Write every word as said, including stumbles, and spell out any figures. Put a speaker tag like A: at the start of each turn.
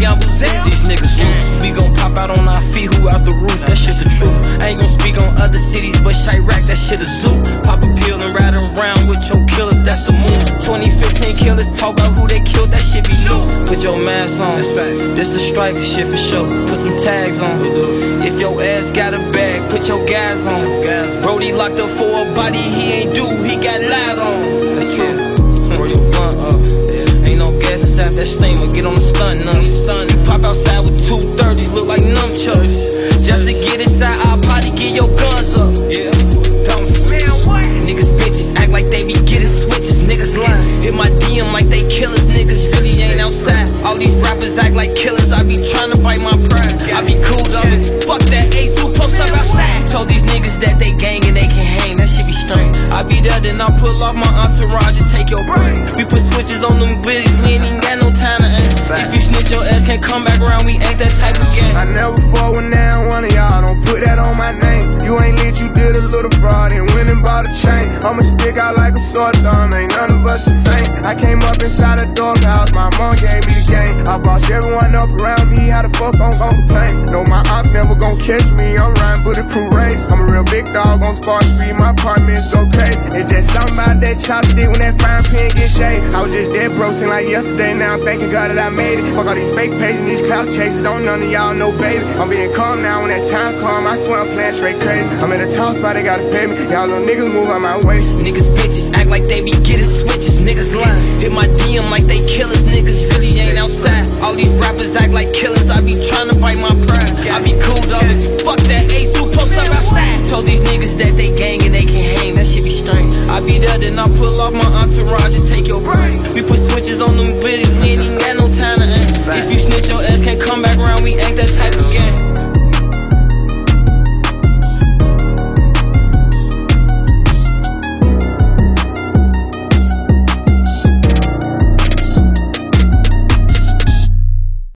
A: Leon Buzel. These niggas loose. We gon' pop out on our feet, who out the roof? That shit the truth. I ain't gon' speak on other cities, but Chirac, that shit a zoo. Pop a pill and ride around with your killers, that's the move. twenty fifteen killers talk about who they killed, that shit be new. Put your mask on, this a striker shit for sure. Put some tags on. If your ass got a bag, put your gas on. Brody locked up for a body he ain't do, he got lied on. That's true. Roll your blunt up. Ain't no gas inside that steamer, get on the stunt now. You pop outside with two thirties, look like nunchucks. Just to get inside our party, get your guns up. Yeah. Niggas bitches act like they be getting switches, niggas lying. Hit my D M like they killers, niggas really ain't outside. All these rappers act like killers, I be trying to bite my pride. I be cool though, fuck that Ace who post up outside. Told these niggas that they gang and they can hang, that shit be strange. I be there, then I pull off my entourage and take your brain. We put switches on them bitches, we ain't even got no time to aim. If you snitch, your ass can't come back around, we ain't that type of gang.
B: I never fought with now one of y'all, don't put that on my name. You ain't lit, you did a little fraud and went and bought a chain. I'ma stick out like a sore thumb, ain't none of us the same. I came up inside a doghouse, my mom gave me the game. I bossed everyone up around me, how the fuck I'm gon' complain? No, my aunt never gon' catch me, I'm riding bulletproof range. I'm a real big dog on Spark Street, my apartments go crazy. It's just something about that chopstick when that fine pen get shaved. I was just dead broke, seem like yesterday, now I'm thanking God that I made it. Fuck all these fake pages, these clout chases, don't none of y'all know, baby. I'm being calm now, when that time come, I swear I'm playing straight crazy. I'm in a top spot, they gotta pay me, y'all little niggas move out my way.
A: Niggas bitches act like they be getting switches, niggas lying. Hit my D M like they